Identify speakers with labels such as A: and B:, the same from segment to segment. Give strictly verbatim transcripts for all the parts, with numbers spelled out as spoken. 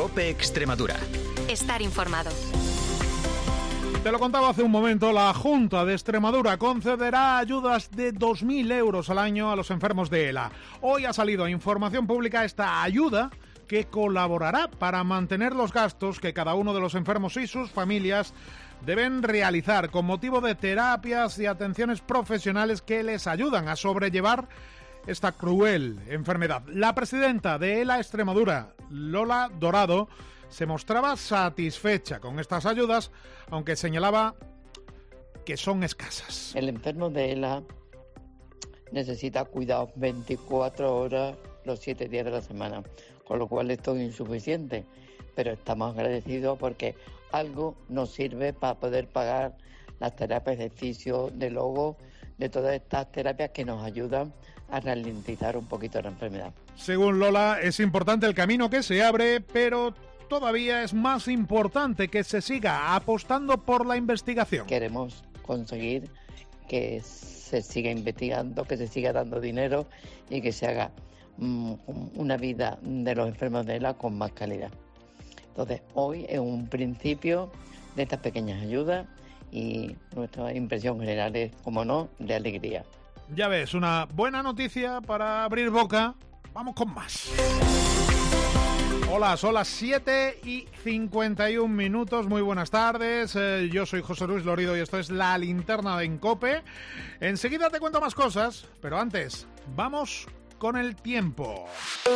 A: COPE Extremadura.
B: Estar informado.
C: Te lo contaba hace un momento, la Junta de Extremadura concederá ayudas de dos mil euros al año a los enfermos de ELA. Hoy ha salido a información pública esta ayuda que colaborará para mantener los gastos que cada uno de los enfermos y sus familias deben realizar con motivo de terapias y atenciones profesionales que les ayudan a sobrellevar esta cruel enfermedad. La presidenta de ELA Extremadura, Lola Dorado, se mostraba satisfecha con estas ayudas, aunque señalaba que son escasas.
D: El enfermo de ELA necesita cuidados veinticuatro horas los siete días de la semana, con lo cual esto es insuficiente, pero estamos agradecidos porque algo nos sirve para poder pagar las terapias de fisio, de logo, de todas estas terapias que nos ayudan a ralentizar un poquito la enfermedad.
C: Según Lola, es importante el camino que se abre, pero todavía es más importante que se siga apostando por la investigación.
D: Queremos conseguir que se siga investigando, que se siga dando dinero y que se haga um, una vida de los enfermos de ELA con más calidad. Entonces, hoy es un principio de estas pequeñas ayudas y nuestra impresión general es, como no, de alegría.
C: Ya ves, una buena noticia para abrir boca. Vamos con más. Hola, son las siete y cincuenta y un minutos, muy buenas tardes, eh, yo soy José Luis Lorido y esto es La Linterna de COPE. Enseguida te cuento más cosas, pero antes, vamos con el tiempo.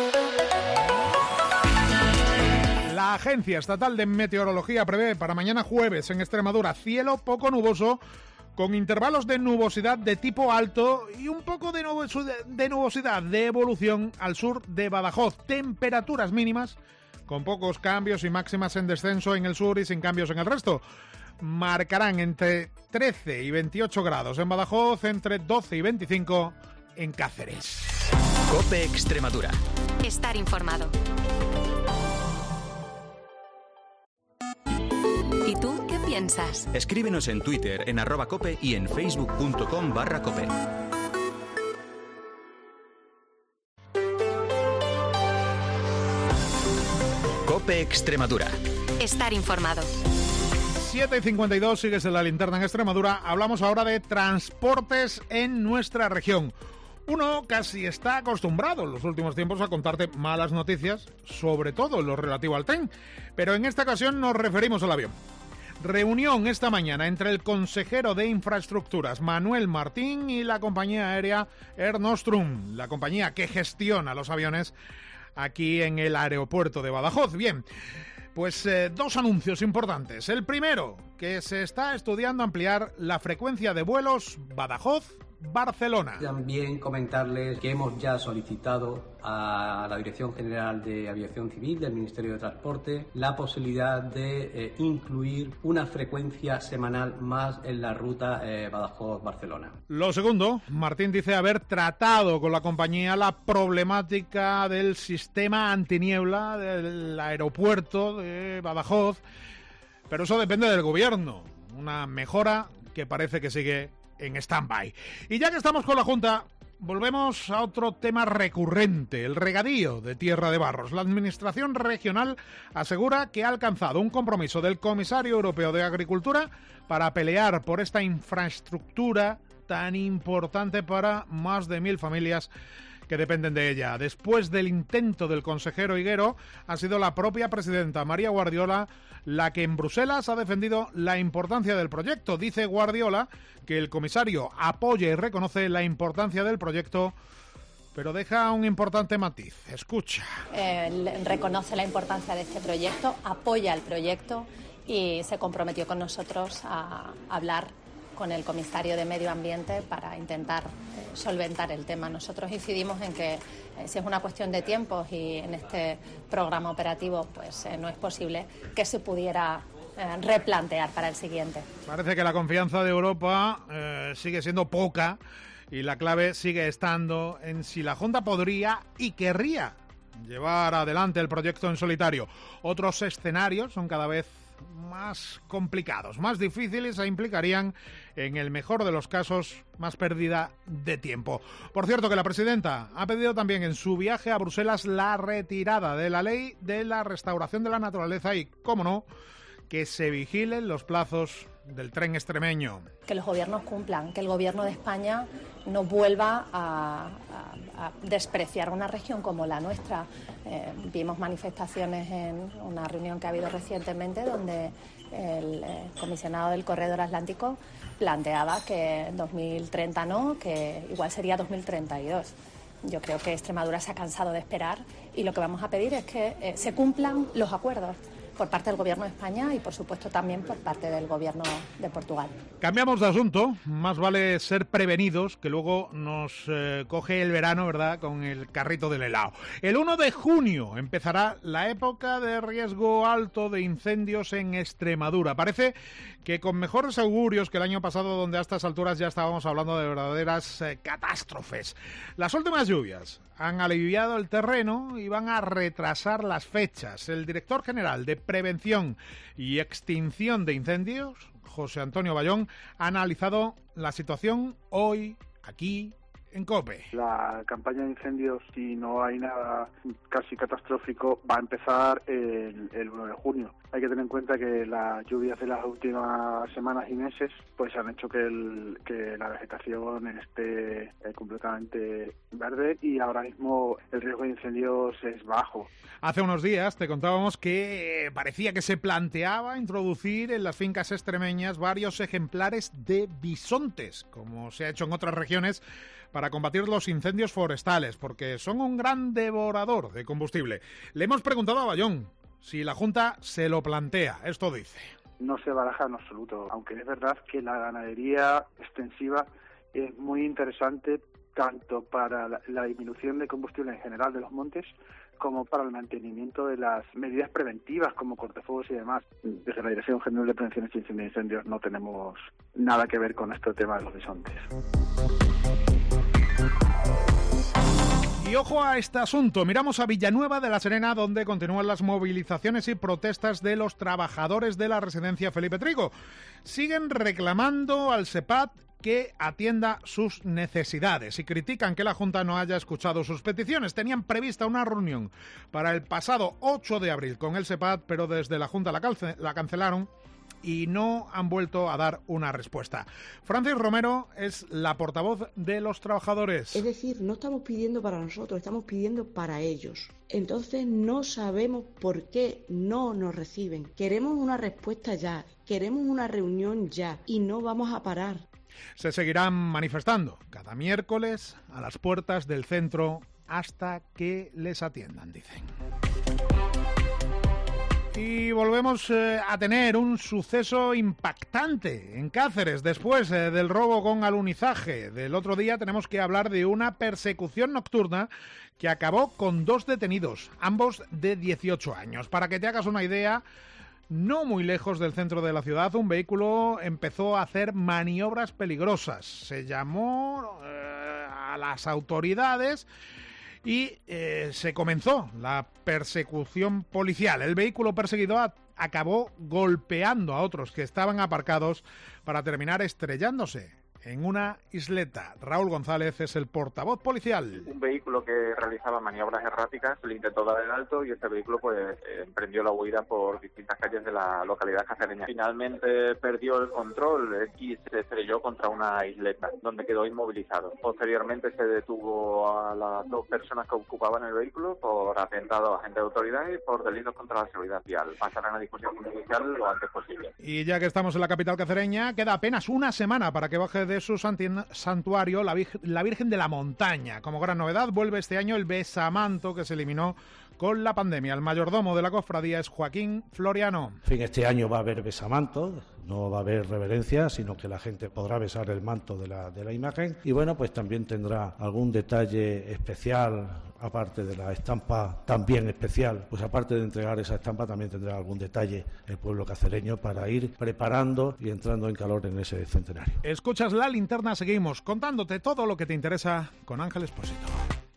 C: La Agencia Estatal de Meteorología prevé para mañana jueves en Extremadura cielo poco nuboso, con intervalos de nubosidad de tipo alto y un poco de nubosidad, de nubosidad de evolución al sur de Badajoz. Temperaturas mínimas con pocos cambios y máximas en descenso en el sur y sin cambios en el resto. Marcarán entre trece y veintiocho grados en Badajoz, entre doce y veinticinco en Cáceres.
A: COPE Extremadura.
B: Estar informado. ¿Y tú qué piensas?
A: Escríbenos en Twitter en arroba cope y en facebook.com barra cope. COPE Extremadura.
B: Estar informado.
C: siete y cincuenta y dos, sigues en La Linterna en Extremadura. Hablamos ahora de transportes en nuestra región. Uno casi está acostumbrado en los últimos tiempos a contarte malas noticias, sobre todo en lo relativo al tren, pero en esta ocasión nos referimos al avión. Reunión esta mañana entre el consejero de Infraestructuras, Manuel Martín, y la compañía aérea Air Nostrum, la compañía que gestiona los aviones aquí en el aeropuerto de Badajoz. Bien, pues eh, dos anuncios importantes. El primero, que se está estudiando ampliar la frecuencia de vuelos Badajoz-Barcelona.
E: También comentarles que hemos ya solicitado a la Dirección General de Aviación Civil del Ministerio de Transporte la posibilidad de eh, incluir una frecuencia semanal más en la ruta eh, Badajoz-Barcelona.
C: Lo segundo, Martín dice haber tratado con la compañía la problemática del sistema antiniebla del aeropuerto de Badajoz, pero eso depende del gobierno. Una mejora que parece que sigue en stand-by. Y ya que estamos con la Junta, volvemos a otro tema recurrente, el regadío de Tierra de Barros. La Administración Regional asegura que ha alcanzado un compromiso del Comisario Europeo de Agricultura para pelear por esta infraestructura tan importante para más de mil familias que dependen de ella. Después del intento del consejero Higuero, ha sido la propia presidenta María Guardiola la que en Bruselas ha defendido la importancia del proyecto. Dice Guardiola que el comisario apoya y reconoce la importancia del proyecto, pero deja un importante matiz. Escucha.
F: Eh, reconoce la importancia de este proyecto, apoya el proyecto y se comprometió con nosotros a hablar con el comisario de Medio Ambiente para intentar eh, solventar el tema. Nosotros incidimos en que eh, si es una cuestión de tiempos y en este programa operativo pues eh, no es posible que se pudiera eh, replantear para el siguiente.
C: Parece que la confianza de Europa eh, sigue siendo poca y la clave sigue estando en si la Junta podría y querría llevar adelante el proyecto en solitario. Otros escenarios son cada vez más complicados, más difíciles e implicarían, en el mejor de los casos, más pérdida de tiempo. Por cierto, que la presidenta ha pedido también en su viaje a Bruselas la retirada de la ley de la restauración de la naturaleza y, cómo no, que se vigilen los plazos del tren extremeño.
F: Que los gobiernos cumplan, que el gobierno de España no vuelva a, a, a despreciar una región como la nuestra. Eh, vimos manifestaciones en una reunión que ha habido recientemente donde el eh, comisionado del Corredor Atlántico planteaba que dos mil treinta no, que igual sería dos mil treinta y dos. Yo creo que Extremadura se ha cansado de esperar y lo que vamos a pedir es que eh, se cumplan los acuerdos por parte del Gobierno de España y, por supuesto, también por parte del Gobierno de Portugal.
C: Cambiamos de asunto. Más vale ser prevenidos, que luego nos eh, coge el verano, ¿verdad?, con el carrito del helado. El uno de junio empezará la época de riesgo alto de incendios en Extremadura. Parece que con mejores augurios que el año pasado, donde a estas alturas ya estábamos hablando de verdaderas eh, catástrofes. Las últimas lluvias han aliviado el terreno y van a retrasar las fechas. El director general de Prevención y Extinción de Incendios, José Antonio Bayón, ha analizado la situación hoy, aquí, en COPE.
G: La campaña de incendios, si no hay nada casi catastrófico, va a empezar el, el uno de junio. Hay que tener en cuenta que las lluvias de las últimas semanas y meses pues han hecho que, el, que la vegetación esté eh, completamente verde y ahora mismo el riesgo de incendios es bajo.
C: Hace unos días te contábamos que parecía que se planteaba introducir en las fincas extremeñas varios ejemplares de bisontes, como se ha hecho en otras regiones, para combatir los incendios forestales, porque son un gran devorador de combustible. Le hemos preguntado a Bayón si la Junta se lo plantea. Esto dice.
G: No se baraja en absoluto, aunque es verdad que la ganadería extensiva es muy interesante tanto para la, la disminución de combustible en general de los montes como para el mantenimiento de las medidas preventivas como cortafuegos y demás. Desde la Dirección General de Prevención y Extinción de Incendios no tenemos nada que ver con este tema de los bisontes.
C: Y ojo a este asunto, miramos a Villanueva de la Serena, donde continúan las movilizaciones y protestas de los trabajadores de la residencia Felipe Trigo. Siguen reclamando al SEPAD que atienda sus necesidades y critican que la Junta no haya escuchado sus peticiones. Tenían prevista una reunión para el pasado ocho de abril con el SEPAD, pero desde la Junta la, calce- la cancelaron y no han vuelto a dar una respuesta. Francis Romero es la portavoz de los trabajadores.
H: Es decir, no estamos pidiendo para nosotros, estamos pidiendo para ellos. Entonces no sabemos por qué no nos reciben. Queremos una respuesta ya, queremos una reunión ya y no vamos a parar.
C: Se seguirán manifestando cada miércoles a las puertas del centro hasta que les atiendan, dicen. Y volvemos eh, a tener un suceso impactante en Cáceres después eh, del robo con alunizaje del otro día. Tenemos que hablar de una persecución nocturna que acabó con dos detenidos, ambos de dieciocho años. Para que te hagas una idea, no muy lejos del centro de la ciudad, un vehículo empezó a hacer maniobras peligrosas. Se llamó eh, a las autoridades y eh, se comenzó la persecución policial. El vehículo perseguido a, acabó golpeando a otros que estaban aparcados para terminar estrellándose en una isleta. Raúl González es el portavoz policial.
I: Un vehículo que realizaba maniobras erráticas le intentó dar el alto y este vehículo pues eh, emprendió la huida por distintas calles de la localidad cacereña. Finalmente perdió el control y se estrelló contra una isleta donde quedó inmovilizado. Posteriormente se detuvo a las dos personas que ocupaban el vehículo por atentado a agentes de autoridad y por delitos contra la seguridad vial. Pasarán a discusión judicial lo antes posible.
C: Y ya que estamos en la capital cacereña, queda apenas una semana para que baje de su santuario la, Virgen, la Virgen de la Montaña. Como gran novedad, vuelve este año el besamanto que se eliminó con la pandemia. El mayordomo de la cofradía es Joaquín Floriano.
J: En fin, este año va a haber besamanto, no va a haber reverencia, sino que la gente podrá besar el manto de la, de la imagen. Y bueno, pues también tendrá algún detalle especial, aparte de la estampa también especial. Pues aparte de entregar esa estampa, también tendrá algún detalle el pueblo cacereño para ir preparando y entrando en calor en ese centenario.
C: Escuchas La Linterna, seguimos contándote todo lo que te interesa con Ángel Expósito.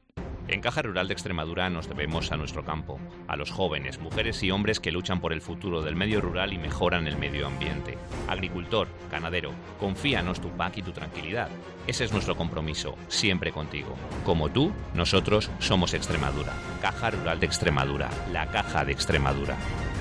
K: En Caja Rural de Extremadura nos debemos a nuestro campo, a los jóvenes, mujeres y hombres que luchan por el futuro del medio rural y mejoran el medio ambiente. Agricultor, ganadero, confíanos tu P A C y tu tranquilidad. Ese es nuestro compromiso, siempre contigo. Como tú, nosotros somos Extremadura. Caja Rural de Extremadura, la Caja de Extremadura.